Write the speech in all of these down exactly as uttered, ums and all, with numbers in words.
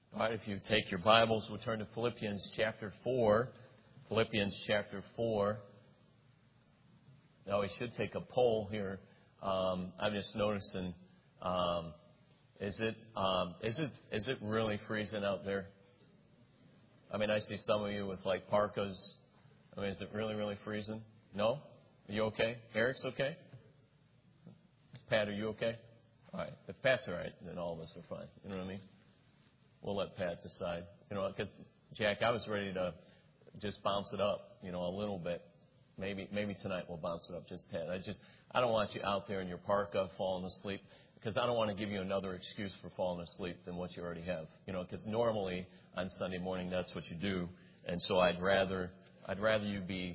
All right, if you take your Bibles, we'll turn to Philippians chapter four. Philippians chapter four. Now, we should take a poll here. Um, I'm just noticing, um, is it um, is it is it really freezing out there? I mean, I see some of you with like parkas. I mean, is it really, really freezing? No? Are you okay? Eric's okay? Pat, are you okay? All right. If Pat's all right, then all of us are fine. You know what I mean? We'll let Pat decide. You know, because, Jack, I was ready to just bounce it up, you know, a little bit. Maybe maybe tonight we'll bounce it up just a tad. I just, I don't want you out there in your parka falling asleep, because I don't want to give you another excuse for falling asleep than what you already have. You know, because normally on Sunday morning that's what you do. And so I'd rather, I'd rather you be,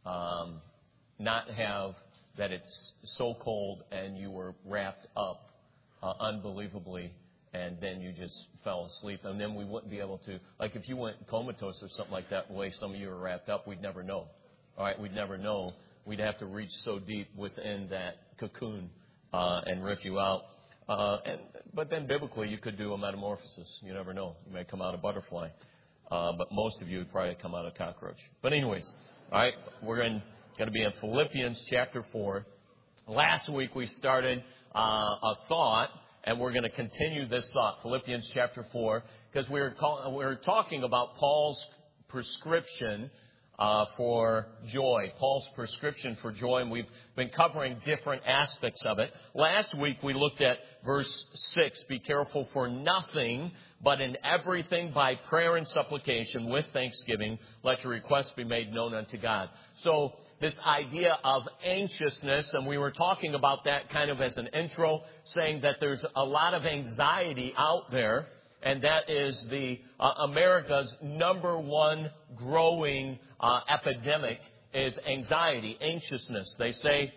um, not have that it's so cold and you were wrapped up uh, unbelievably, and then you just fell asleep. And then we wouldn't be able to, like if you went comatose or something like that, the way some of you are wrapped up, we'd never know. All right, we'd never know. We'd have to reach so deep within that cocoon uh, and rip you out. Uh, and But then biblically, you could do a metamorphosis. You never know. You may come out a butterfly. Uh, but most of you would probably come out a cockroach. But anyways, all right, we're in, going to be in Philippians chapter four. Last week we started uh, a thought, and we're going to continue this thought, Philippians chapter four, because we we're, call, we we're talking about Paul's prescription uh, for joy, Paul's prescription for joy, and we've been covering different aspects of it. Last week we looked at verse six, be careful for nothing, but in everything by prayer and supplication with thanksgiving, let your requests be made known unto God. So this idea of anxiousness, and we were talking about that kind of as an intro, saying that there's a lot of anxiety out there, and that is the uh, America's number one growing uh, epidemic is anxiety, anxiousness. They say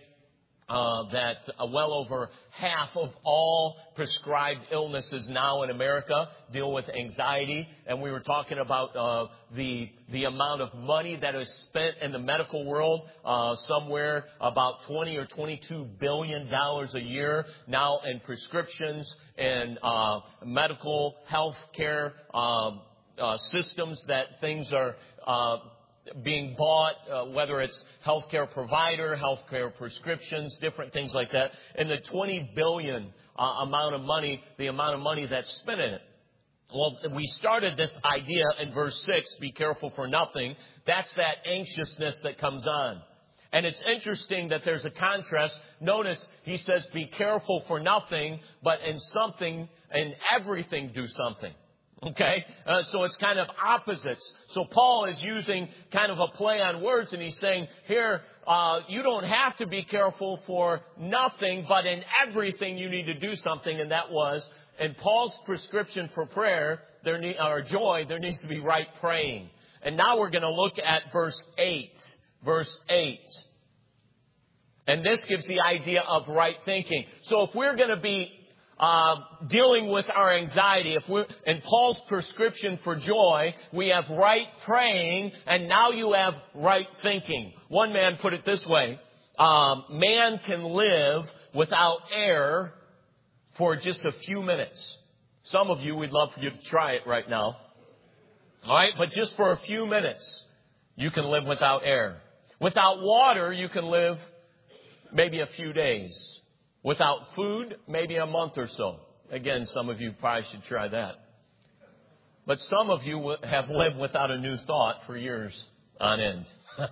uh, that uh, well over half of all prescribed illnesses now in America deal with anxiety. And we were talking about uh, the the amount of money that is spent in the medical world, uh, somewhere about twenty or twenty-two billion dollars a year now in prescriptions and uh, medical health care uh, uh, systems, that things are uh, being bought, uh, whether it's healthcare provider, healthcare prescriptions, different things like that. And the twenty billion uh, amount of money, the amount of money that's spent in it. Well, we started this idea in verse six, be careful for nothing. That's that anxiousness that comes on. And it's interesting that there's a contrast. Notice he says, be careful for nothing, but in something, in everything, do something. Okay, uh, so it's kind of opposites. So Paul is using kind of a play on words, and he's saying here, uh, you don't have to be careful for nothing, but in everything you need to do something. And that was, in Paul's prescription for prayer, there need, or joy, there needs to be right praying. And now we're going to look at verse eight. Verse eight. And this gives the idea of right thinking. So if we're going to be Uh, dealing with our anxiety, if we're in Paul's prescription for joy, we have right praying, and now you have right thinking. One man put it this way: um, man can live without air for just a few minutes. Some of you, we'd love for you to try it right now. All right, but just for a few minutes, you can live without air. Without water, you can live maybe a few days. Without food, maybe a month or so. Again, some of you probably should try that. But some of you have lived without a new thought for years on end.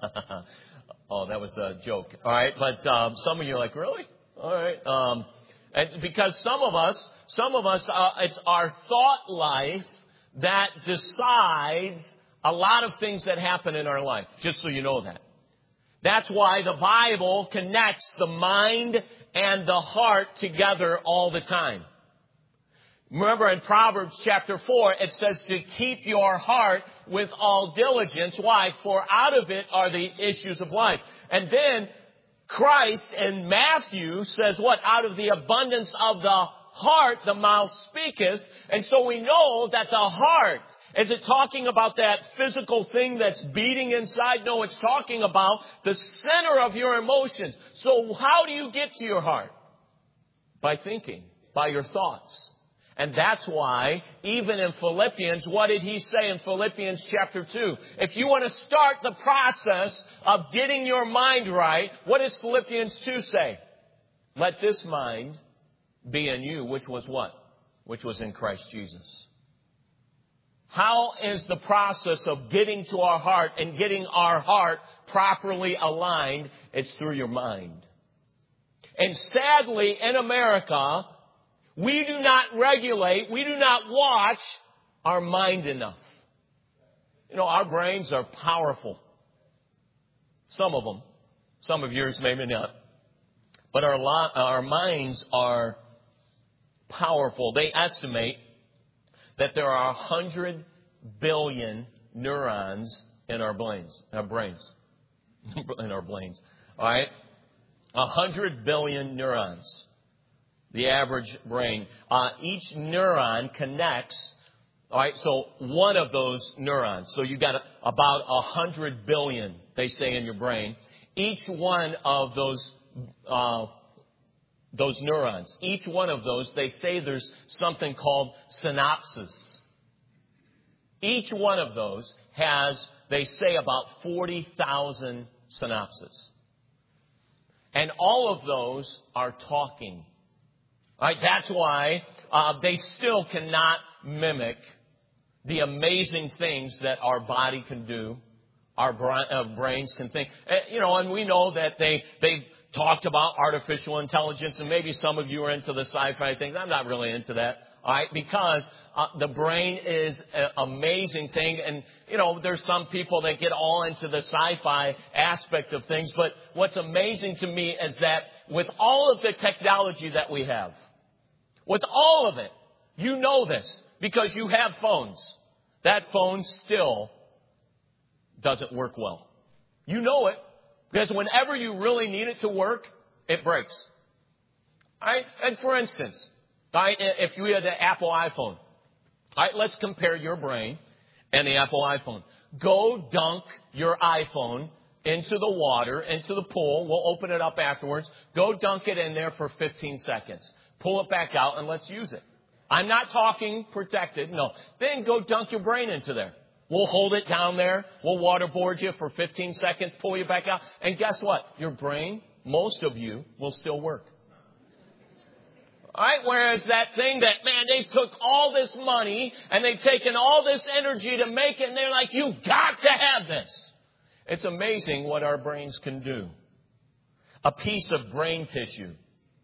Oh, that was a joke. All right. But um, some of you are like, really? All right. Um, and because some of us, some of us, uh, it's our thought life that decides a lot of things that happen in our life, just so you know that. That's why the Bible connects the mind and the heart together all the time. Remember in Proverbs chapter four, it says to keep your heart with all diligence. Why? For out of it are the issues of life. And then Christ in Matthew says what? Out of the abundance of the heart, the mouth speaketh. And so we know that the heart, is it talking about that physical thing that's beating inside? No, it's talking about the center of your emotions. So how do you get to your heart? By thinking, by your thoughts. And that's why, even in Philippians, what did he say in Philippians chapter two? If you want to start the process of getting your mind right, what does Philippians two say? Let this mind be in you, which was what? Which was in Christ Jesus. How is the process of getting to our heart and getting our heart properly aligned? It's through your mind. And sadly, in America, we do not regulate, we do not watch our mind enough. You know, our brains are powerful. Some of them. Some of yours maybe not. But our, lo- our minds are powerful. They estimate that there are one hundred billion neurons in our brains. Our brains. in our brains. All right? one hundred billion neurons. The average brain. Uh, each neuron connects. All right, so one of those neurons. So you've got a, about one hundred billion, they say, in your brain. Each one of those uh, those neurons, each one of those, they say there's something called synapses. Each one of those has, they say, about forty thousand synapses. And all of those are talking. All right, that's why uh, they still cannot mimic the amazing things that our body can do, our bra- uh, brains can think. Uh, you know, and we know that they they talked about artificial intelligence, and maybe some of you are into the sci-fi things. I'm not really into that, all right, because uh, the brain is an amazing thing. And, you know, there's some people that get all into the sci-fi aspect of things. But what's amazing to me is that with all of the technology that we have, with all of it, you know this because you have phones. That phone still doesn't work well. You know it because whenever you really need it to work, it breaks. All right? And for instance, all right, if you had the Apple iPhone, all right, let's compare your brain and the Apple iPhone. Go dunk your iPhone into the water, into the pool. We'll open it up afterwards. Go dunk it in there for fifteen seconds. Pull it back out and let's use it. I'm not talking protected. No. Then go dunk your brain into there. We'll hold it down there. We'll waterboard you for fifteen seconds, pull you back out. And guess what? Your brain, most of you, will still work. All right, whereas that thing that, man, they took all this money and they've taken all this energy to make it, and they're like, you got to have this. It's amazing what our brains can do. A piece of brain tissue,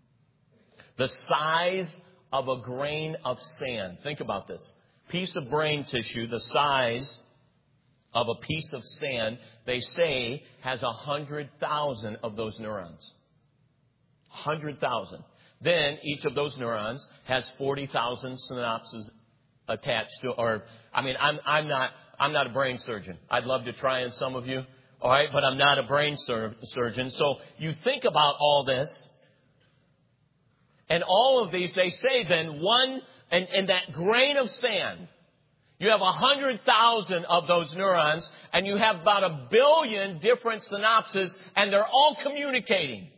the size of a grain of sand. Think about this. Piece of brain tissue, the size of a piece of sand, they say has one hundred thousand of those neurons. one hundred thousand. Then each of those neurons has forty thousand synapses attached to, or, I mean, I'm, I'm not, I'm not a brain surgeon. I'd love to try in some of you. All right. But I'm not a brain sur- surgeon. So you think about all this and all of these, they say then one, and, and that grain of sand, you have one hundred thousand of those neurons and you have about a billion different synapses and they're all communicating.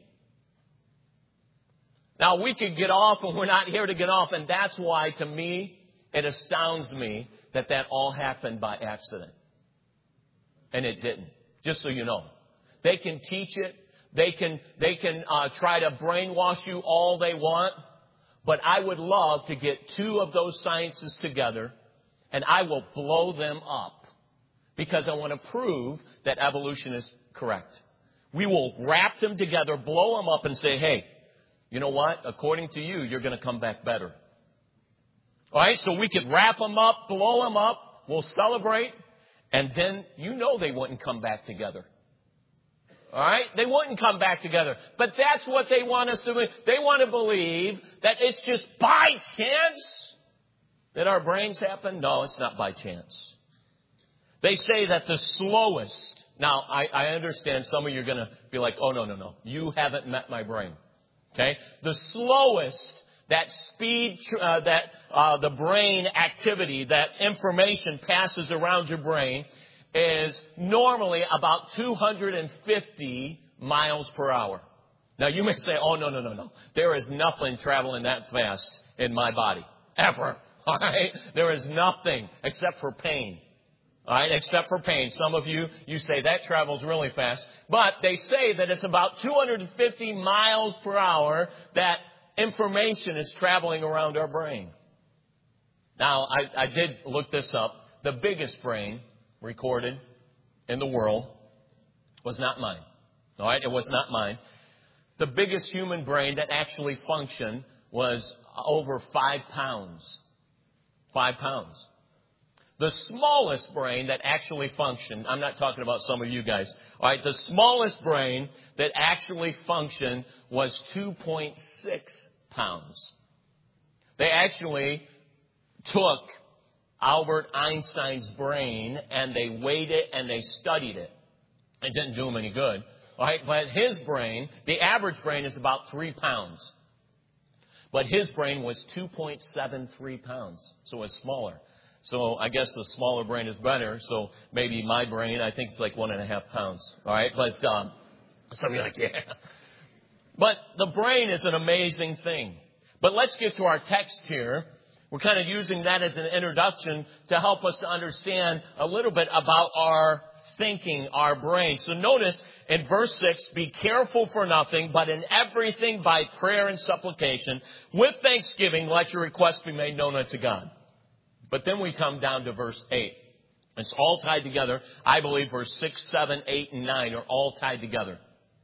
Now, we could get off, and we're not here to get off, and that's why, to me, it astounds me that that all happened by accident. And it didn't, just so you know. They can teach it. They can, they can uh, try to brainwash you all they want, but I would love to get two of those sciences together, and I will blow them up because I want to prove that evolution is correct. We will wrap them together, blow them up, and say, hey, you know what? According to you, you're going to come back better. All right, so we could wrap them up, blow them up, we'll celebrate, and then you know they wouldn't come back together. All right? They wouldn't come back together. But that's what they want us to believe. They want to believe that it's just by chance that our brains happen. No, it's not by chance. They say that the slowest. Now, I, I understand some of you are going to be like, oh, no, no, no. You haven't met my brain. Okay? The slowest that speed, uh, that uh, the brain activity, that information passes around your brain is normally about two hundred fifty miles per hour. Now, you may say, oh, no, no, no, no. There is nothing traveling that fast in my body. ever. All right? There is nothing except for pain. All right? Except for pain. Some of you, you say that travels really fast. But they say that it's about two hundred fifty miles per hour that information is traveling around our brain. Now, I, I did look this up. The biggest brain recorded in the world was not mine. All right? It was not mine. The biggest human brain that actually functioned was over five pounds. Five pounds. The smallest brain that actually functioned, I'm not talking about some of you guys. All right, the smallest brain that actually functioned was two point six pounds. They actually took Albert Einstein's brain and they weighed it and they studied it. It didn't do him any good. All right, but his brain, the average brain is about three pounds. But his brain was two point seven three pounds, so it was smaller. So I guess the smaller brain is better. So maybe my brain, I think it's like one and a half pounds. All right, but um, some of you are like, yeah. But the brain is an amazing thing. But let's get to our text here. We're kind of using that as an introduction to help us to understand a little bit about our thinking, our brain. So notice in verse six, be careful for nothing, but in everything by prayer and supplication, with thanksgiving, let your requests be made known unto God. But then we come down to verse eight. It's all tied together. I believe verse six, seven, eight, and nine are all tied together.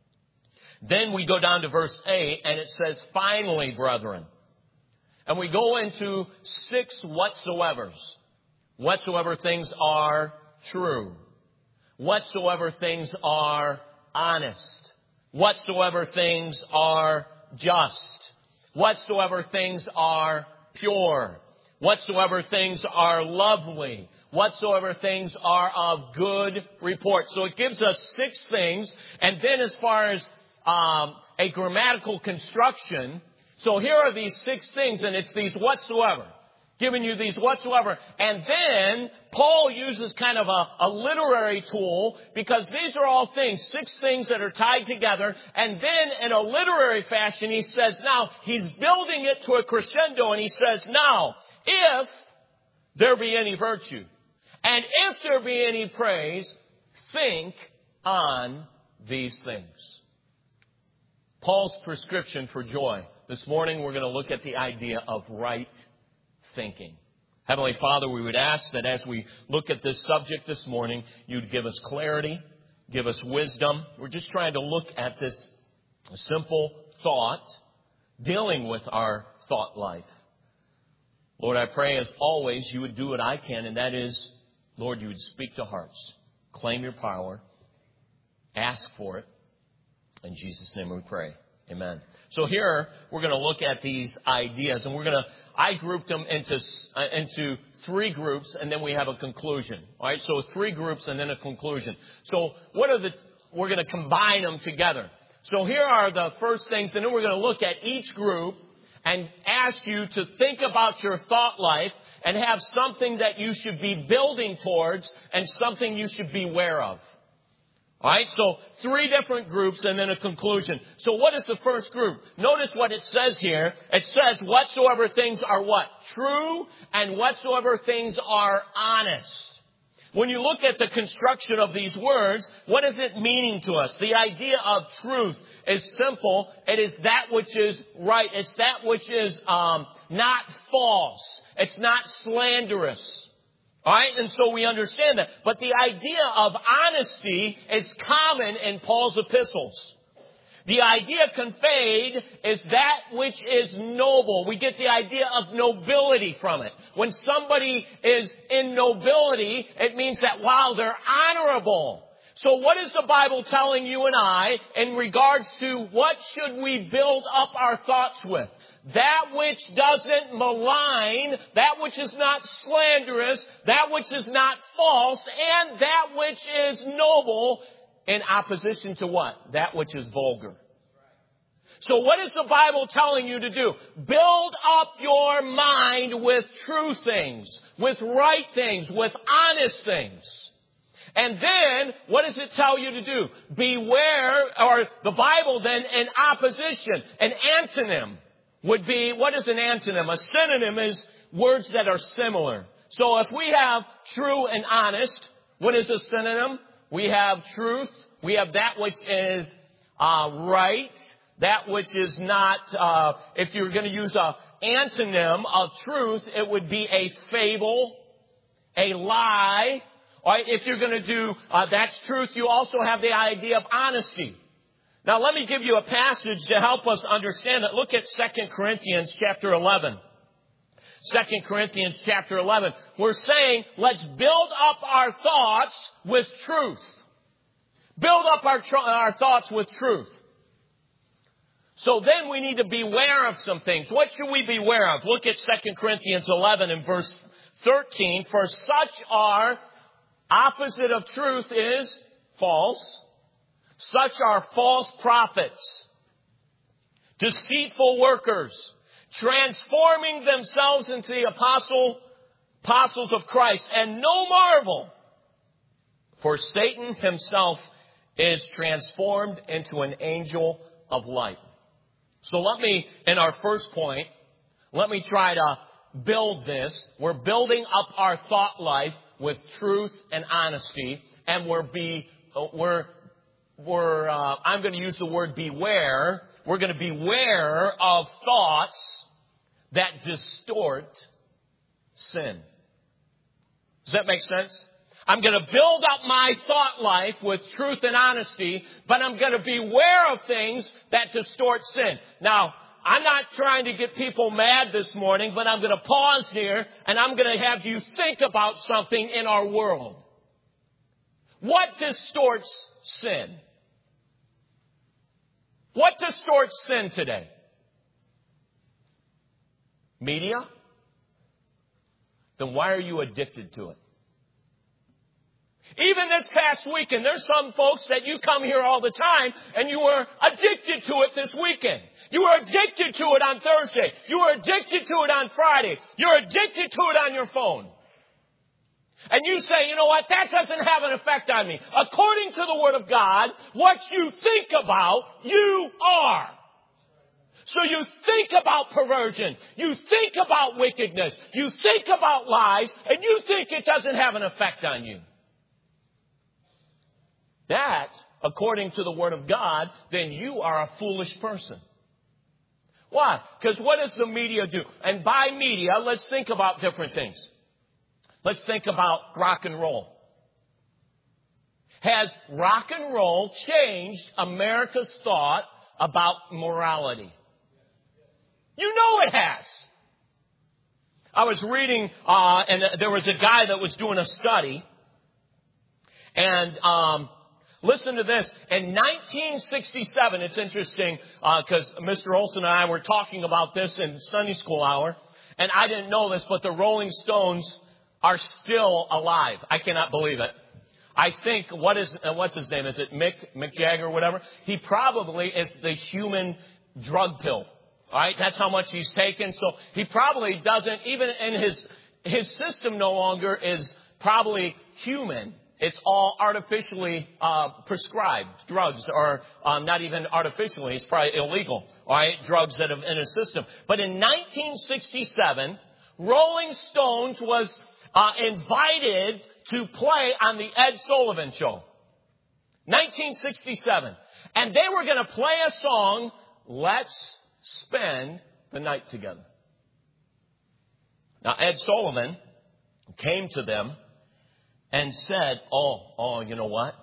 Then we go down to verse eight, and it says, finally, brethren. And we go into six whatsoevers. Whatsoever things are true. Whatsoever things are honest. Whatsoever things are just. Whatsoever things are pure. Whatsoever things are lovely. Whatsoever things are of good report. So it gives us six things. And then as far as um, a grammatical construction, so here are these six things, and it's these whatsoever. Giving you these whatsoever. And then Paul uses kind of a, a literary tool, because these are all things, six things that are tied together. And then in a literary fashion, he says, now, he's building it to a crescendo, and he says, now, if there be any virtue, and if there be any praise, think on these things. Paul's prescription for joy. This morning we're going to look at the idea of right thinking. Heavenly Father, we would ask that as we look at this subject this morning, you'd give us clarity, give us wisdom. We're just trying to look at this simple thought, dealing with our thought life. Lord, I pray as always you would do what I can, and that is, Lord, you would speak to hearts, claim your power, ask for it. In Jesus' name we pray. Amen. So here we're going to look at these ideas, and we're going to, I grouped them into uh, into three groups, and then we have a conclusion. All right, so three groups and then a conclusion. So what are the, we're going to combine them together. So here are the first things, and then we're going to look at each group and ask you to think about your thought life and have something that you should be building towards and something you should be aware of. All right, so three different groups and then a conclusion. So what is the first group? Notice what it says here. It says whatsoever things are what? True, and whatsoever things are honest. When you look at the construction of these words, what is it meaning to us? The idea of truth is simple. It is that which is right. It's that which is um, not false. It's not slanderous. All right, and so we understand that. But the idea of honesty is common in Paul's epistles. The idea conveyed is that which is noble. We get the idea of nobility from it. When somebody is in nobility, it means that, wow, they're honorable. So what is the Bible telling you and I in regards to what should we build up our thoughts with? That which doesn't malign, that which is not slanderous, that which is not false, and that which is noble, in opposition to what? That which is vulgar. So what is the Bible telling you to do? Build up your mind with true things, with right things, with honest things. And then, what does it tell you to do? Beware, or the Bible then, in opposition, an antonym would be, what is an antonym? A synonym is words that are similar. So if we have true and honest, what is a synonym? We have truth. We have that which is uh, right. That which is not, uh, if you're going to use a antonym of truth, it would be a fable, a lie. Or if you're going to do uh, that's truth, you also have the idea of honesty. Now let me give you a passage to help us understand it. Look at Second Corinthians chapter eleven. Second Corinthians chapter eleven. We're saying, let's build up our thoughts with truth. Build up our, tr- our thoughts with truth. So then we need to beware of some things. What should we beware of? Look at Second Corinthians eleven and verse thirteen. For such are, opposite of truth is false. Such are false prophets, deceitful workers, transforming themselves into the apostle, apostles of Christ. And no marvel, for Satan himself is transformed into an angel of light. So let me, in our first point, let me try to build this. We're building up our thought life with truth and honesty, and we're be we're we're uh, I'm going to use the word beware. We're going to beware of thoughts that distort sin. Does that make sense? I'm going to build up my thought life with truth and honesty, but I'm going to beware of things that distort sin. Now, I'm not trying to get people mad this morning, but I'm going to pause here and I'm going to have you think about something in our world. What distorts sin? What distorts sin today? Media? Then why are you addicted to it? Even this past weekend, there's some folks that you come here all the time and you were addicted to it this weekend. You were addicted to it on Thursday. You were addicted to it on Friday. You're addicted to it on your phone. And you say, you know what, that doesn't have an effect on me. According to the Word of God, what you think about, you are. So you think about perversion. You think about wickedness. You think about lies. And you think it doesn't have an effect on you. That, according to the Word of God, then you are a foolish person. Why? Because what does the media do? And by media, let's think about different things. Let's think about rock and roll. Has rock and roll changed America's thought about morality? You know it has. I was reading, uh, and there was a guy that was doing a study. And, um, listen to this. In nineteen sixty-seven, it's interesting because uh, Mister Olson and I were talking about this in Sunday school hour, and I didn't know this, but the Rolling Stones are still alive. I cannot believe it. I think, what is uh, what's his name? Is it Mick, Mick Jagger or whatever? He probably is the human drug pill. All right, that's how much he's taken. So he probably doesn't, even in his his system no longer is probably human. It's all artificially uh, prescribed drugs, or um, not even artificially. It's probably illegal. All right, drugs that are in a system. But in nineteen sixty-seven, Rolling Stones was uh, invited to play on the Ed Sullivan Show. nineteen sixty-seven, and they were going to play a song. Let's spend the night together. Now Ed Sullivan came to them and said, oh, oh, you know what?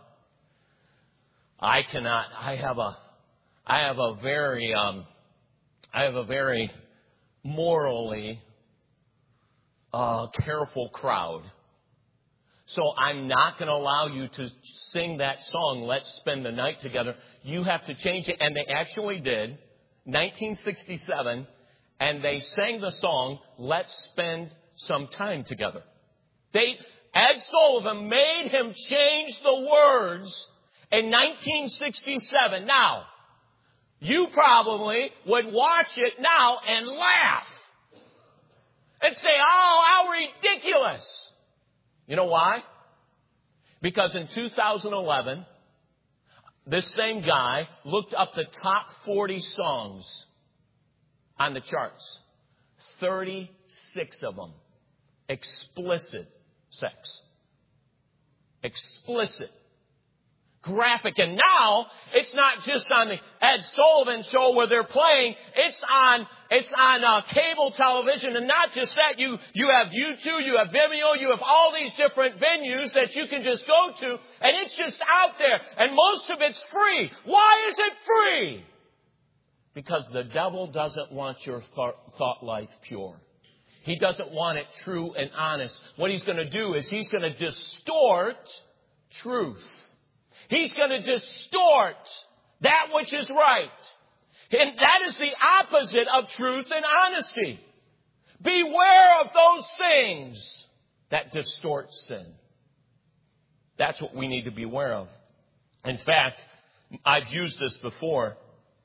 I cannot, I have a, I have a very, um, I have a very morally, uh, careful crowd. So I'm not going to allow you to sing that song, Let's Spend the Night Together. You have to change it. And they actually did, nineteen sixty-seven, and they sang the song, Let's Spend Some Time Together. They, Ed Sullivan made him change the words in nineteen sixty-seven. Now, you probably would watch it now and laugh and say, oh, how ridiculous. You know why? Because in two thousand eleven, this same guy looked up the top forty songs on the charts. thirty-six six of them. Explicit sex. Explicit. Graphic. And now, it's not just on the Ed Sullivan show where they're playing. It's on, it's on uh, cable television. And not just that, you, you have YouTube, you have Vimeo, you have all these different venues that you can just go to. And it's just out there. And most of it's free. Why is it free? Because the devil doesn't want your thought life pure. He doesn't want it true and honest. What he's going to do is he's going to distort truth. He's going to distort that which is right. And that is the opposite of truth and honesty. Beware of those things that distort sin. That's what we need to beware of. In fact, I've used this before.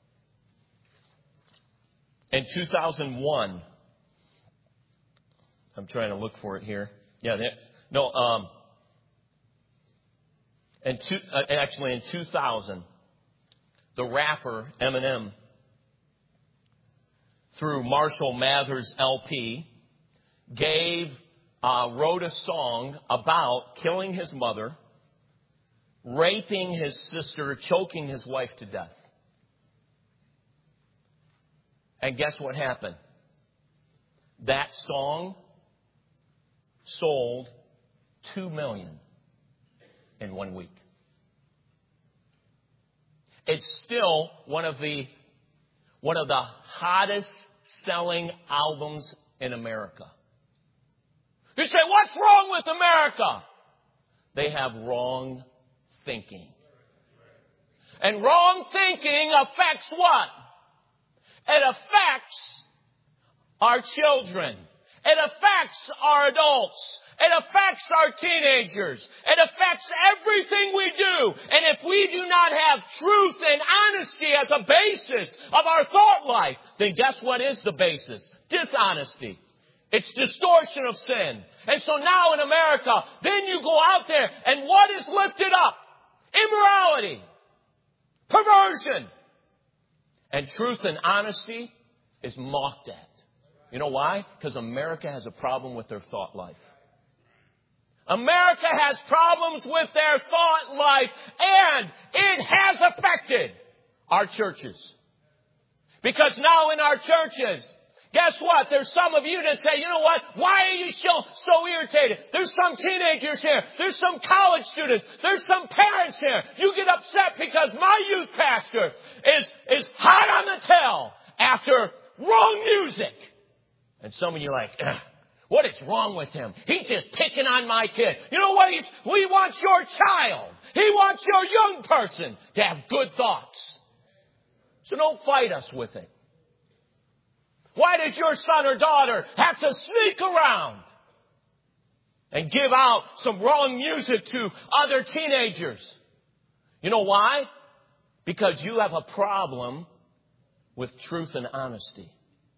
In two thousand one, I'm trying to look for it here. Yeah, no, um, and two, uh, actually in two thousand, the rapper Eminem, through Marshall Mathers L P, gave, uh, wrote a song about killing his mother, raping his sister, choking his wife to death. And guess what happened? That song sold two million in one week. It's still one of the one of the hottest selling albums in America. You say, what's wrong with America? They have wrong thinking. And wrong thinking affects what? It affects our children. It affects our adults. It affects our teenagers. It affects everything we do. And if we do not have truth and honesty as a basis of our thought life, then guess what is the basis? Dishonesty. It's distortion of sin. And so now in America, then you go out there and what is lifted up? Immorality. Perversion. And truth and honesty is mocked at. You know why? Because America has a problem with their thought life. America has problems with their thought life, and it has affected our churches. Because now in our churches, guess what? There's some of you that say, you know what? Why are you still so irritated? There's some teenagers here. There's some college students. There's some parents here. You get upset because my youth pastor is, is hot on the tail after wrong music. And some of you are like, ugh, what is wrong with him? He's just picking on my kid. You know what? He's, he wants your child. He wants your young person to have good thoughts. So don't fight us with it. Why does your son or daughter have to sneak around and give out some wrong music to other teenagers? You know why? Because you have a problem with truth and honesty.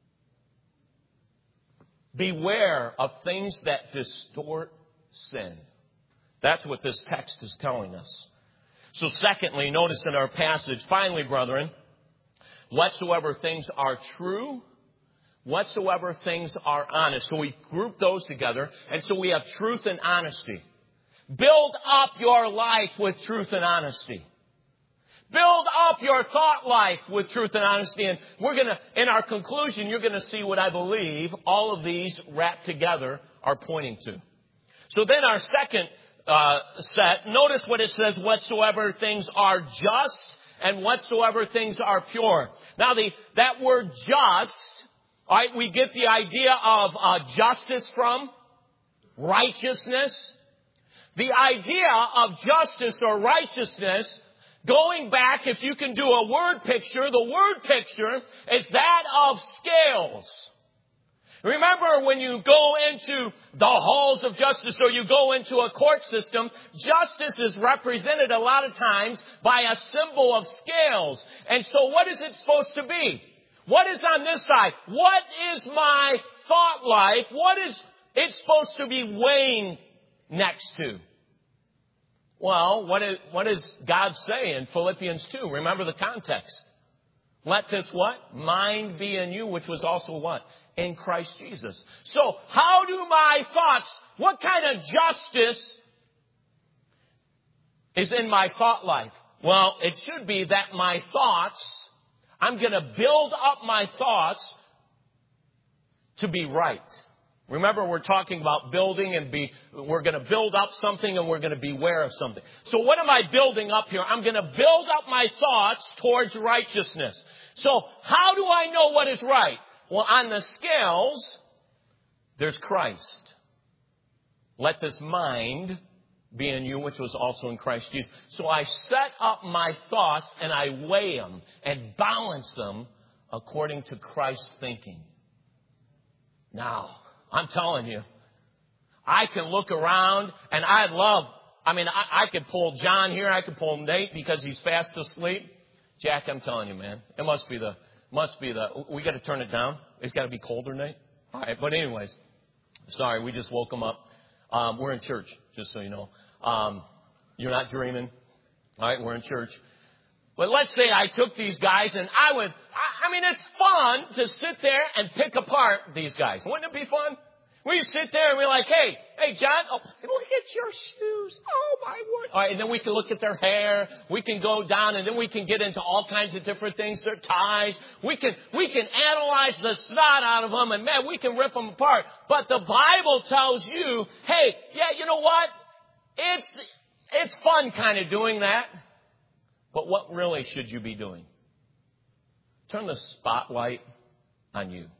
Beware of things that distort sin. That's what this text is telling us. So secondly, notice in our passage, finally, brethren, whatsoever things are true, whatsoever things are honest. So we group those together. And so we have truth and honesty. Build up your life with truth and honesty. Build up your thought life with truth and honesty. And we're going to, in our conclusion, you're going to see what I believe all of these wrapped together are pointing to. So then our second uh, set, notice what it says, whatsoever things are just and whatsoever things are pure. Now the that word just, all right, we get the idea of uh, justice from righteousness. The idea of justice or righteousness, going back, if you can do a word picture, the word picture is that of scales. Remember when you go into the halls of justice or you go into a court system, justice is represented a lot of times by a symbol of scales. And so what is it supposed to be? What is on this side? What is my thought life? What is it supposed to be weighing next to? Well, what, is, what does God say in Philippians two? Remember the context. Let this what? Mind be in you, which was also what? in Christ Jesus. So how do my thoughts, what kind of justice is in my thought life? Well, it should be that my thoughts, I'm going to build up my thoughts to be right. Remember, we're talking about building and be, we're going to build up something and we're going to beware of something. So what am I building up here? I'm going to build up my thoughts towards righteousness. So how do I know what is right? Well, on the scales, there's Christ. Let this mind be in you, which was also in Christ Jesus. So I set up my thoughts and I weigh them and balance them according to Christ's thinking. Now, I'm telling you, I can look around and I love, I mean, I, I could pull John here, I could pull Nate because he's fast asleep. Jack, I'm telling you, man, it must be the, must be the, we got to turn it down. It's got to be colder, Nate. All right, but anyways, sorry, we just woke him up. Um, we're in church, just so you know. Um, you're not dreaming. All right, we're in church. But let's say I took these guys and I would, I, I mean, it's fun to sit there and pick apart these guys. Wouldn't it be fun? We sit there and we're like, hey, hey, John, oh, look at your shoes. Oh, my word. All right, and then we can look at their hair. We can go down and then we can get into all kinds of different things, their ties. We can, we can analyze the snot out of them and, man, we can rip them apart. But the Bible tells you, hey, yeah, you know what? It's, it's fun kind of doing that. But what really should you be doing? Turn the spotlight on you.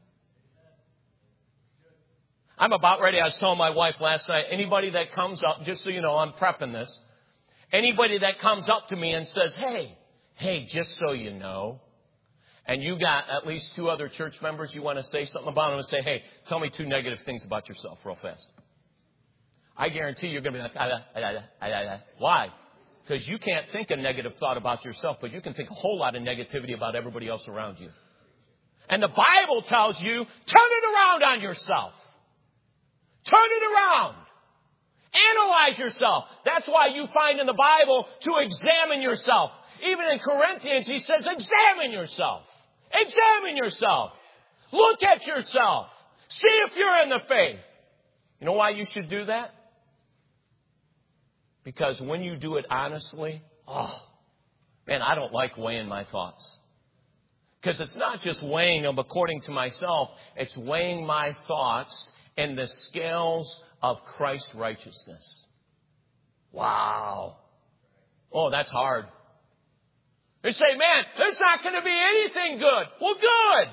I'm about ready. I was telling my wife last night, anybody that comes up, just so you know, I'm prepping this. Anybody that comes up to me and says, hey, hey, just so you know, and you got at least two other church members you want to say something about, I'm going to say, hey, tell me two negative things about yourself real fast. I guarantee you're going to be like, ah, ah, ah, ah, ah. Why? Because you can't think a negative thought about yourself, but you can think a whole lot of negativity about everybody else around you. And the Bible tells you, turn it around on yourself. Turn it around. Analyze yourself. That's why you find in the Bible to examine yourself. Even in Corinthians, he says, examine yourself. Examine yourself. Look at yourself. See if you're in the faith. You know why you should do that? Because when you do it honestly, oh, man, I don't like weighing my thoughts. Because it's not just weighing them according to myself. It's weighing my thoughts in the scales of Christ's righteousness. Wow. Oh, that's hard. They say, man, there's not going to be anything good. Well, good.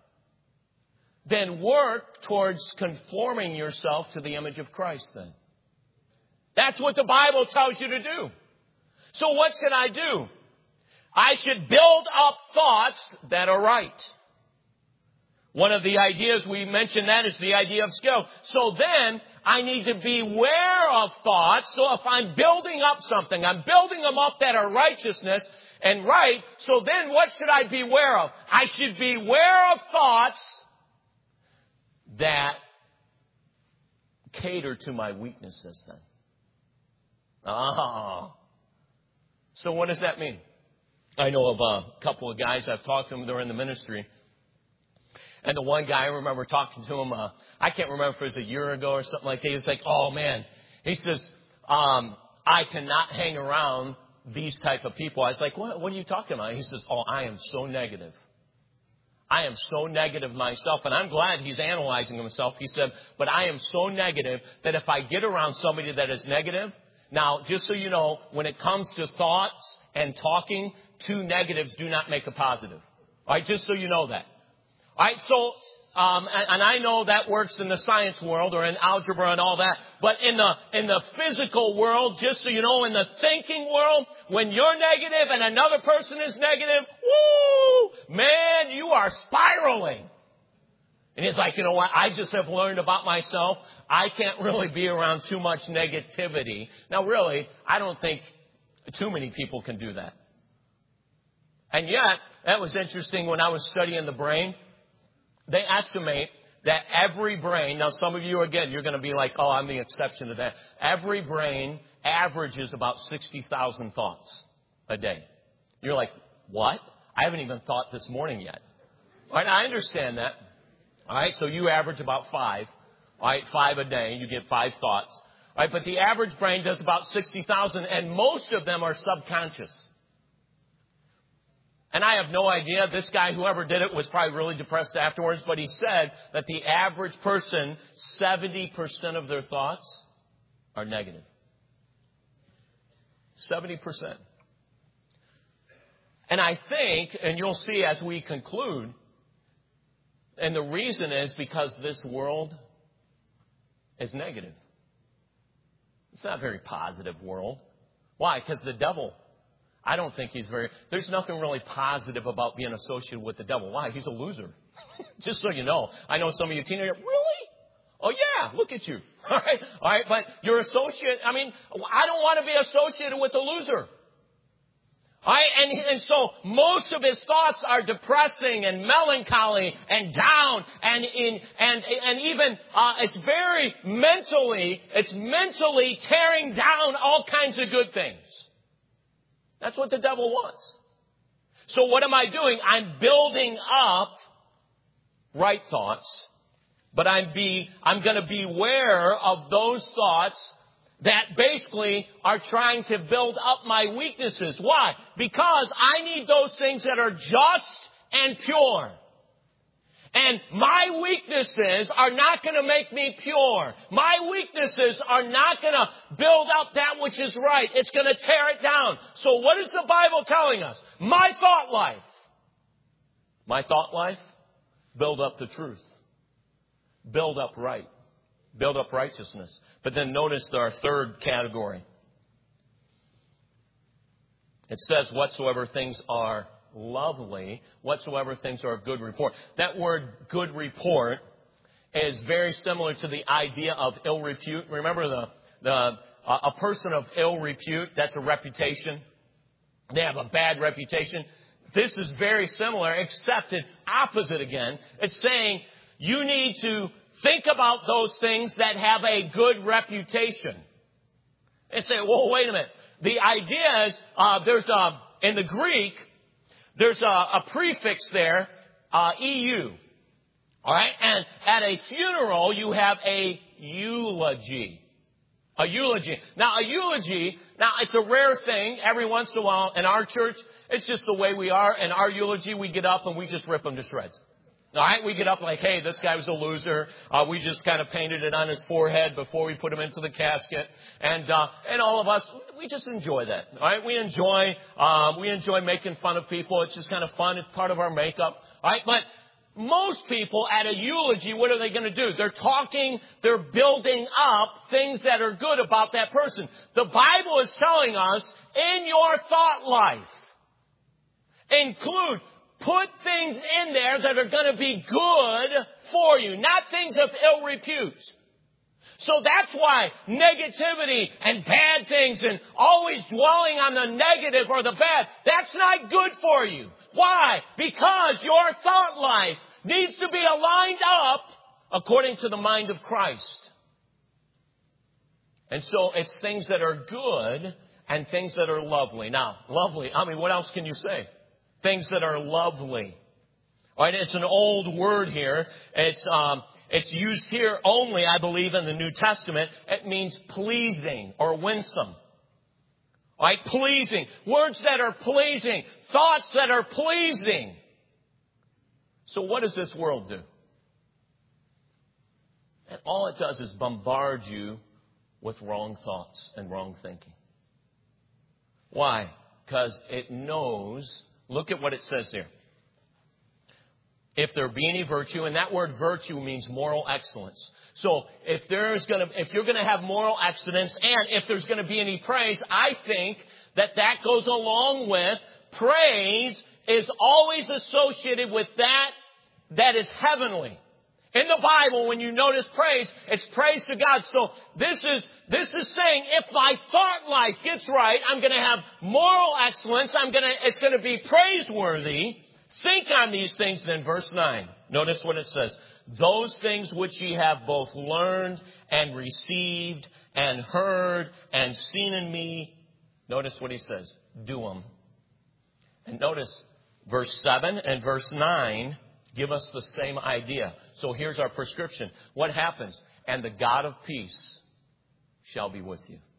Then work towards conforming yourself to the image of Christ then. That's what the Bible tells you to do. So what should I do? I should build up thoughts that are right. One of the ideas we mentioned that is the idea of skill. So then I need to be aware of thoughts. So if I'm building up something, I'm building them up that are righteousness and right. So then what should I be aware of? I should be aware of thoughts that cater to my weaknesses then. Ah. So what does that mean? I know of a couple of guys, I've talked to them, they're in the ministry. And the one guy, I remember talking to him, uh, I can't remember if it was a year ago or something like that. He was like, oh man. He says, um, I cannot hang around these type of people. I was like, what, what are you talking about? He says, oh, I am so negative. I am so negative myself. And I'm glad he's analyzing himself. He said, but I am so negative that if I get around somebody that is negative, now, just so you know, when it comes to thoughts and talking, two negatives do not make a positive. All right, just so you know that. All right, so, um, and, and I know that works in the science world or in algebra and all that, but in the, in the physical world, just so you know, in the thinking world, when you're negative and another person is negative, woo, man, you are spiraling. And he's like, you know what, I just have learned about myself, I can't really be around too much negativity. Now, really, I don't think too many people can do that. And yet, that was interesting when I was studying the brain. They estimate that every brain, now some of you, again, you're going to be like, oh, I'm the exception to that. Every brain averages about sixty thousand thoughts a day. You're like, what? I haven't even thought this morning yet. All right, I understand that. All right, so you average about five. All right, five a day. You get five thoughts. All right, but the average brain does about sixty thousand, and most of them are subconscious. And I have no idea. This guy, whoever did it, was probably really depressed afterwards, but he said that the average person, seventy percent of their thoughts are negative. seventy percent. And I think, and you'll see as we conclude, and the reason is because this world is negative. It's not a very positive world. Why? Because the devil, I don't think he's very, there's nothing really positive about being associated with the devil. Why? He's a loser. Just so you know. I know some of you teenagers, really? Oh yeah, look at you. All right, all right, but you're associated, I mean, I don't want to be associated with a loser. All right, and, and so most of his thoughts are depressing and melancholy and down and in and and even uh, it's very mentally it's mentally tearing down all kinds of good things. That's what the devil wants. So what am I doing? I'm building up right thoughts, but I'm be I'm going to beware of those thoughts that basically are trying to build up my weaknesses. Why? Because I need those things that are just and pure. And my weaknesses are not going to make me pure. My weaknesses are not going to build up that which is right. It's going to tear it down. So what is the Bible telling us? My thought life. My thought life? Build up the truth. Build up right. Build up righteousness. But then notice our third category. It says, whatsoever things are lovely, whatsoever things are of good report. That word good report is very similar to the idea of ill repute. Remember the, the uh, a person of ill repute, that's a reputation. They have a bad reputation. This is very similar, except it's opposite again. It's saying you need to think about those things that have a good reputation. And say, well, wait a minute. The idea is, uh, there's a, in the Greek, there's a, a prefix there, uh, E U. All right? And at a funeral, you have a eulogy. A eulogy. Now, a eulogy, now it's a rare thing. Every once in a while in our church, it's just the way we are. In our eulogy, we get up and we just rip them to shreds. All right, we get up like, hey, this guy was a loser. Uh, we just kind of painted it on his forehead before we put him into the casket, and uh, and all of us, we just enjoy that. All right, we enjoy um, we enjoy making fun of people. It's just kind of fun. It's part of our makeup. All right, but most people at a eulogy, what are they going to do? They're talking, they're building up things that are good about that person. The Bible is telling us in your thought life, include. Put things in there that are going to be good for you, not things of ill repute. So that's why negativity and bad things and always dwelling on the negative or the bad, that's not good for you. Why? Because your thought life needs to be aligned up according to the mind of Christ. And so it's things that are good and things that are lovely. Now, lovely, I mean, what else can you say? Things that are lovely. All right, it's an old word here. It's um, it's used here only, I believe, in the New Testament. It means pleasing or winsome. All right, pleasing. Words that are pleasing. Thoughts that are pleasing. So what does this world do? And all it does is bombard you with wrong thoughts and wrong thinking. Why? Because it knows. Look at what it says here. If there be any virtue, and that word virtue means moral excellence. So if there's going to, if you're going to have moral excellence, and if there's going to be any praise, I think that that goes along with praise is always associated with that that is heavenly. In the Bible, when you notice praise, it's praise to God. So this is, this is saying if my thought life gets right, I'm going to have moral excellence. I'm going to, it's going to be praiseworthy. Think on these things. Then verse nine, notice what it says. Those things which ye have both learned and received and heard and seen in me. Notice what he says. Do them. And notice verse seven and verse nine give us the same idea. So here's our prescription. What happens? And the God of peace shall be with you.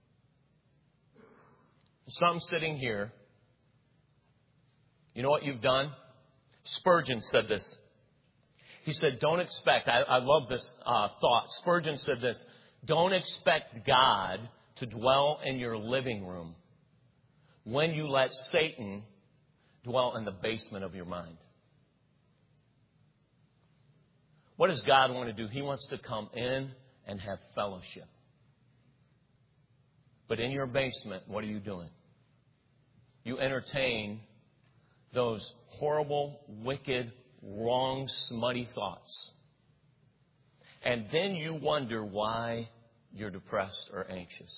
Some sitting here, you know what you've done? Spurgeon said this. He said, don't expect, I, I love this uh, thought. Spurgeon said this, don't expect God to dwell in your living room when you let Satan dwell in the basement of your mind. What does God want to do? He wants to come in and have fellowship. But in your basement, what are you doing? You entertain those horrible, wicked, wrong, smutty thoughts. And then you wonder why you're depressed or anxious.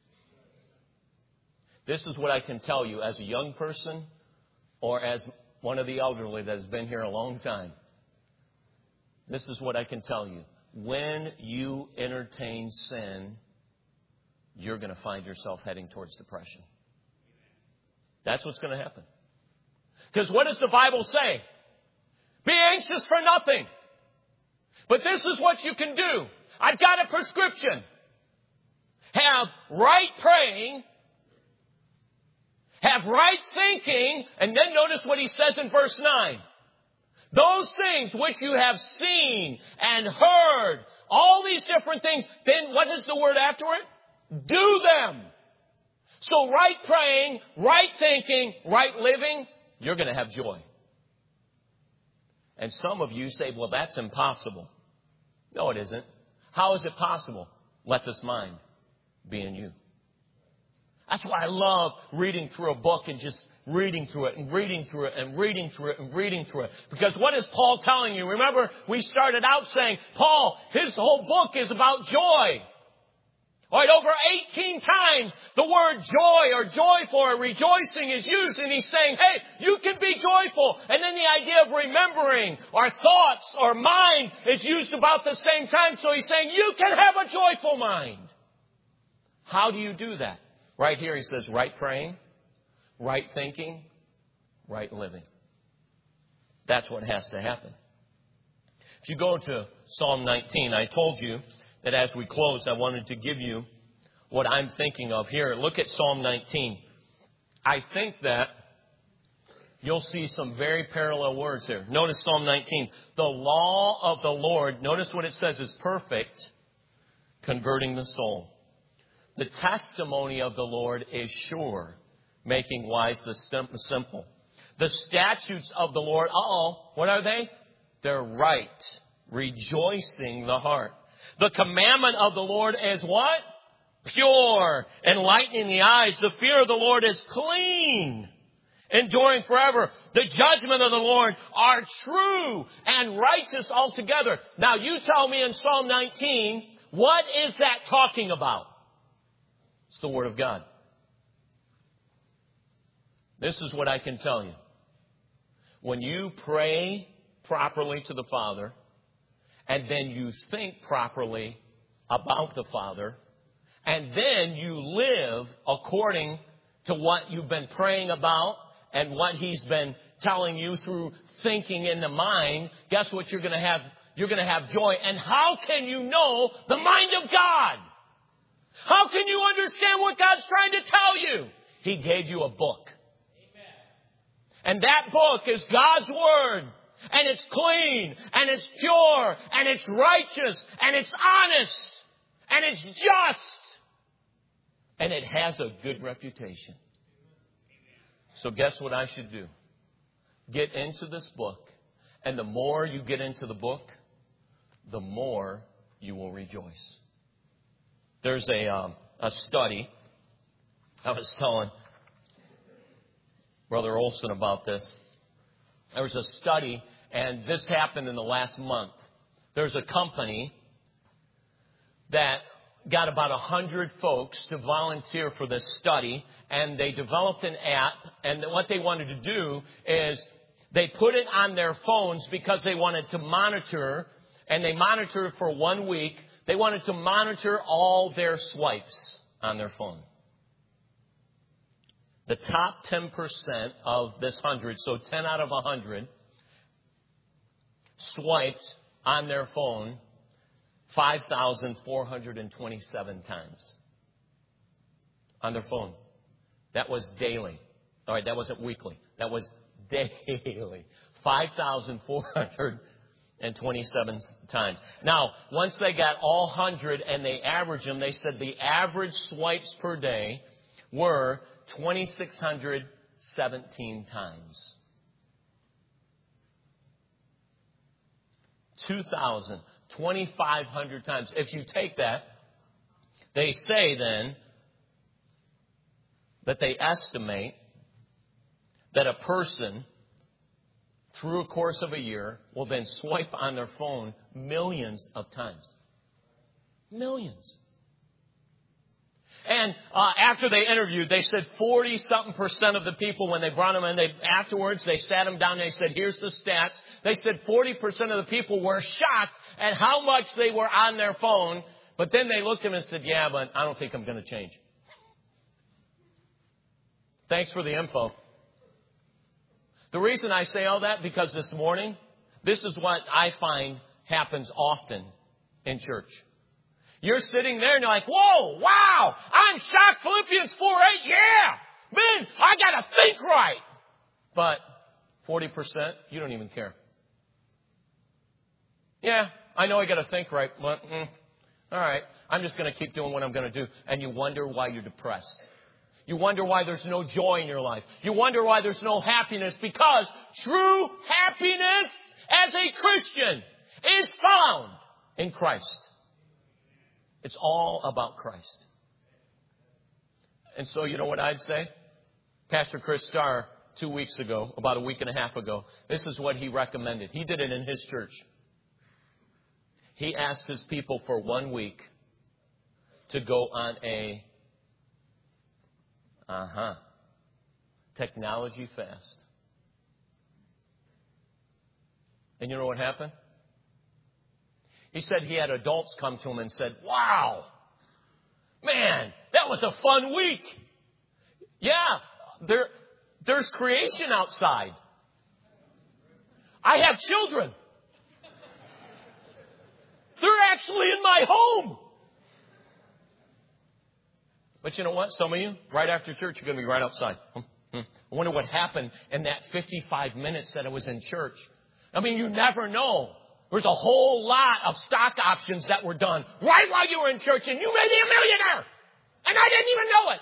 This is what I can tell you as a young person or as one of the elderly that has been here a long time. This is what I can tell you. When you entertain sin, you're going to find yourself heading towards depression. That's what's going to happen. Because what does the Bible say? Be anxious for nothing. But this is what you can do. I've got a prescription. Have right praying. Have right thinking. And then notice what he says in verse nine. Those things which you have seen and heard, all these different things, then what is the word after it? Do them. So right praying, right thinking, right living, you're going to have joy. And some of you say, well, that's impossible. No, it isn't. How is it possible? Let this mind be in you. That's why I love reading through a book and just reading through it and reading through it and reading through it and reading through it. Because what is Paul telling you? Remember, we started out saying, Paul, his whole book is about joy. All right, over eighteen times the word joy or joyful or rejoicing is used. And he's saying, hey, you can be joyful. And then the idea of remembering or thoughts or mind is used about the same time. So he's saying you can have a joyful mind. How do you do that? Right here he says right praying, right thinking, right living. That's what has to happen. If you go to Psalm nineteen, I told you that as we close, I wanted to give you what I'm thinking of here. Look at Psalm nineteen. I think that you'll see some very parallel words here. Notice Psalm nineteen. The law of the Lord, notice what it says, is perfect, converting the soul. The testimony of the Lord is sure, making wise the simple. The statutes of the Lord, oh, what are they? They're right, rejoicing the heart. The commandment of the Lord is what? Pure, enlightening the eyes. The fear of the Lord is clean, enduring forever. The judgment of the Lord are true and righteous altogether. Now you tell me in Psalm nineteen, what is that talking about? It's the Word of God. This is what I can tell you. When you pray properly to the Father, and then you think properly about the Father, and then you live according to what you've been praying about and what He's been telling you through thinking in the mind, guess what you're going to have? You're going to have joy. And how can you know the mind of God? How can you understand what God's trying to tell you? He gave you a book. Amen. And that book is God's Word. And it's clean, and it's pure, and it's righteous, and it's honest, and it's just. And it has a good reputation. So guess what I should do? Get into this book. And the more you get into the book, the more you will rejoice. There's a, um, a study. I was telling Brother Olson about this. There was a study, and this happened in the last month. There's a company that got about one hundred folks to volunteer for this study, and they developed an app, and what they wanted to do is they put it on their phones because they wanted to monitor, and they monitored it for one week. They wanted to monitor all their swipes on their phone. The top ten percent of this one hundred, so ten out of one hundred, swiped on their phone five thousand four hundred twenty-seven times. On their phone. That was daily. All right, that wasn't weekly. That was daily. five thousand four hundred twenty-seven times. Now, once they got all one hundred and they averaged them, they said the average swipes per day were two thousand six hundred seventeen times. two thousand, twenty-five hundred times. If you take that, they say then that they estimate that a person through a course of a year will then swipe on their phone millions of times. Millions. And uh, after they interviewed, they said forty-something percent of the people, when they brought them in, they afterwards, they sat them down and they said, here's the stats. They said forty percent of the people were shocked at how much they were on their phone. But then they looked at them and said, yeah, but I don't think I'm going to change. Thanks for the info. The reason I say all that, because this morning, this is what I find happens often in church. You're sitting there and you're like, whoa, wow, I'm shocked. Philippians four eight, yeah, man, I got to think right. But forty percent, you don't even care. Yeah, I know I got to think right, but mm, all right, I'm just going to keep doing what I'm going to do. And you wonder why you're depressed. You wonder why there's no joy in your life. You wonder why there's no happiness, because true happiness as a Christian is found in Christ. It's all about Christ. And so, you know what I'd say? Pastor Chris Starr, two weeks ago, about a week and a half ago, this is what he recommended. He did it in his church. He asked his people for one week to go on a uh-huh technology fast. And you know what happened? He said he had adults come to him and said, wow, man, that was a fun week. Yeah, there, there's creation outside. I have children. They're actually in my home. But you know what? Some of you, right after church, you're going to be right outside. I wonder what happened in that fifty-five minutes that I was in church. I mean, you never know. There's a whole lot of stock options that were done right while you were in church, and you may be a millionaire. And I didn't even know it.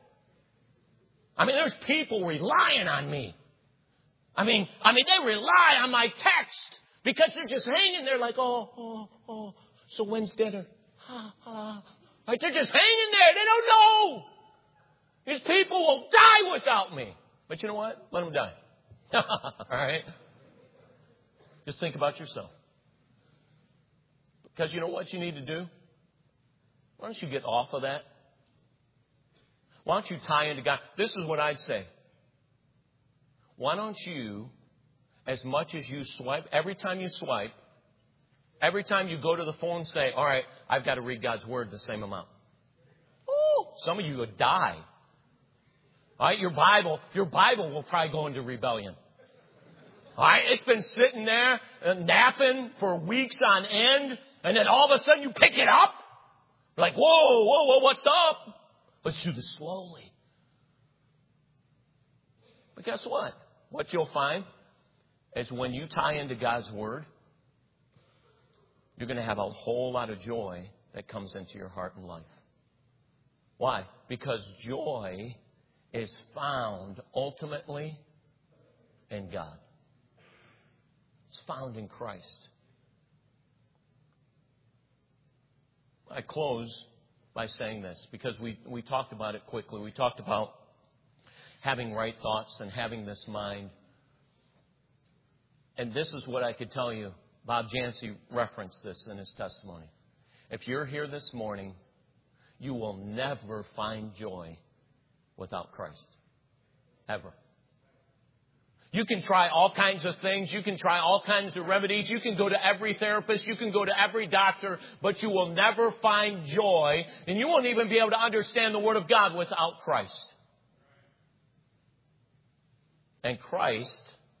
I mean, there's people relying on me. I mean, I mean, they rely on my text because they're just hanging there like, oh, oh, oh. So when's dinner? Ah, ah. Like they're just hanging there. They don't know. These people will die without me. But you know what? Let them die. All right? Just think about yourself. Because you know what you need to do? Why don't you get off of that? Why don't you tie into God? This is what I'd say. Why don't you, as much as you swipe, every time you swipe, every time you go to the phone, say, all right, I've got to read God's Word the same amount. Ooh, some of you would die. All right, your Bible, your Bible will probably go into rebellion. All right, it's been sitting there and napping for weeks on end, and then all of a sudden you pick it up. You're like, whoa, whoa, whoa, what's up? Let's do this slowly. But guess what? What you'll find is when you tie into God's Word, you're going to have a whole lot of joy that comes into your heart and life. Why? Because joy is found ultimately in God. It's found in Christ. I close by saying this because we, we talked about it quickly. We talked about having right thoughts and having this mind. And this is what I could tell you. Bob Jancy referenced this in his testimony. If you're here this morning, you will never find joy without Christ. Ever. You can try all kinds of things. You can try all kinds of remedies. You can go to every therapist. You can go to every doctor. But you will never find joy. And you won't even be able to understand the Word of God without Christ. And Christ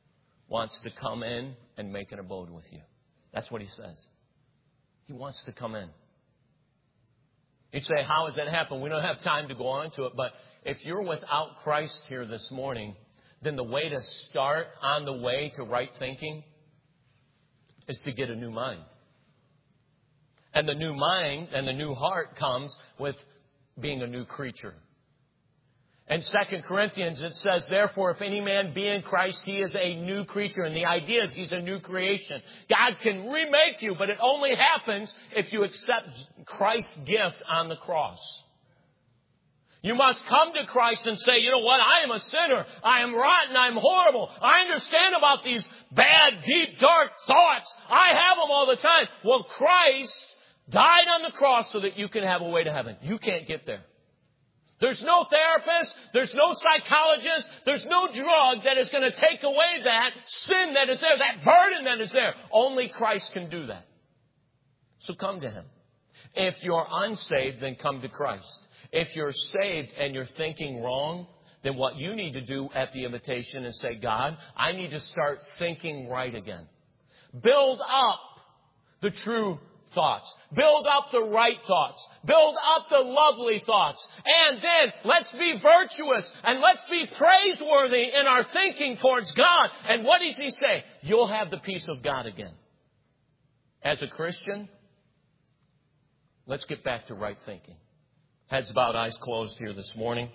wants to come in and make an abode with you. That's what he says. He wants to come in. You'd say, how does that happen? We don't have time to go on to it. But if you're without Christ here this morning, then the way to start on the way to right thinking is to get a new mind. And the new mind and the new heart comes with being a new creature. In Second Corinthians, it says, therefore, if any man be in Christ, he is a new creature. And the idea is he's a new creation. God can remake you, but it only happens if you accept Christ's gift on the cross. You must come to Christ and say, you know what? I am a sinner. I am rotten. I'm horrible. I understand about these bad, deep, dark thoughts. I have them all the time. Well, Christ died on the cross so that you can have a way to heaven. You can't get there. There's no therapist, there's no psychologist, there's no drug that is going to take away that sin that is there, that burden that is there. Only Christ can do that. So come to Him. If you're unsaved, then come to Christ. If you're saved and you're thinking wrong, then what you need to do at the invitation is say, God, I need to start thinking right again. Build up the true thoughts. Build up the right thoughts. Build up the lovely thoughts. And then let's be virtuous and let's be praiseworthy in our thinking towards God. And what does He say? You'll have the peace of God again. As a Christian, let's get back to right thinking. Heads bowed, eyes closed here this morning.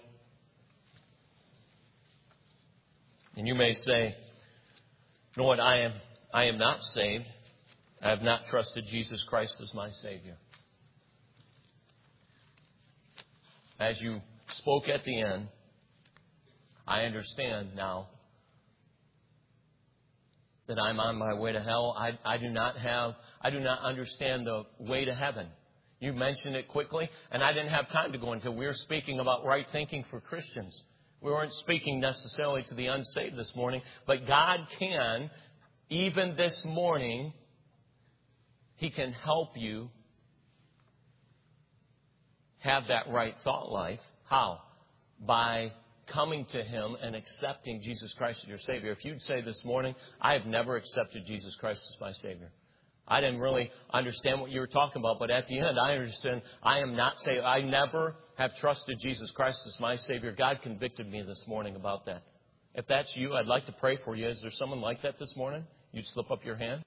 And you may say, you know what, I am, I am not saved. I have not trusted Jesus Christ as my Savior. As you spoke at the end, I understand now that I'm on my way to hell. I, I do not have, I do not understand the way to heaven. You mentioned it quickly, and I didn't have time to go into it. We were speaking about right thinking for Christians. We weren't speaking necessarily to the unsaved this morning, but God can, even this morning, He can help you have that right thought life. How? By coming to Him and accepting Jesus Christ as your Savior. If you'd say this morning, I have never accepted Jesus Christ as my Savior. I didn't really understand what you were talking about, but at the end, I understand I am not saved. I never have trusted Jesus Christ as my Savior. God convicted me this morning about that. If that's you, I'd like to pray for you. Is there someone like that this morning? You'd slip up your hand.